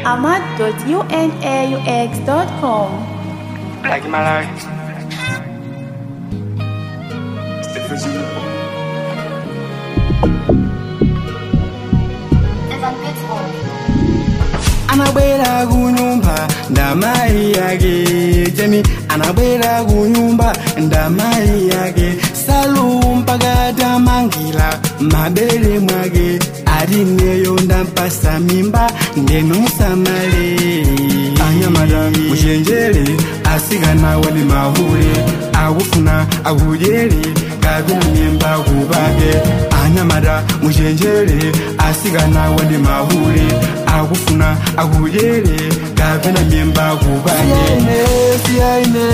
ahmad.unaux.com. Black in my life. Anabwera kunyumba ndamai yake Jemi anabwera kunyumba ndamai yake Salumpa gata mangila mabele mwage Arineyo ndampasa mimba ndenusamale Anyamada mushenjele asigana wali mahule Agufuna agujele kabina mimba kubage Anyamada mushenjele asigana wali mahule Agufuna agujele kabina mimba kubage Siyaine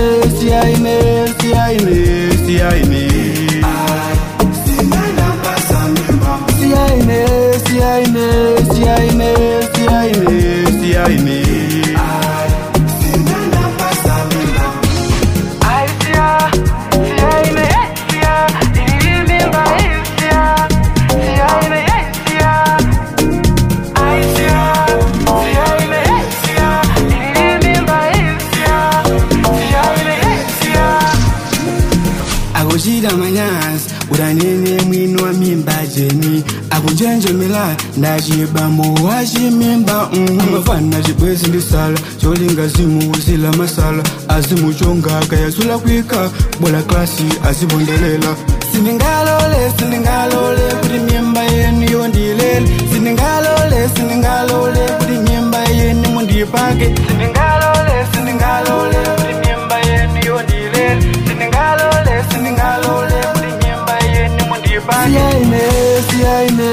Agojira manyas uranene mwino wa mimba jeni akunjenje mila ndajiba muwaji mimba Mafana jibwezi ndisala cholinga zimu zila masala Azimu chonga kaya sula kwika bola klasi azibondelela Siningalole kuri mimba yenu yondilele Siningalole kuri mimba yenu mundipake Siningalole kuri mimba yenu yondilele Siningalole kuri mimba yenu mundipake Siyaine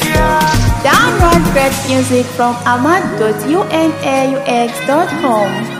Download great music from ahmad.unaux.com.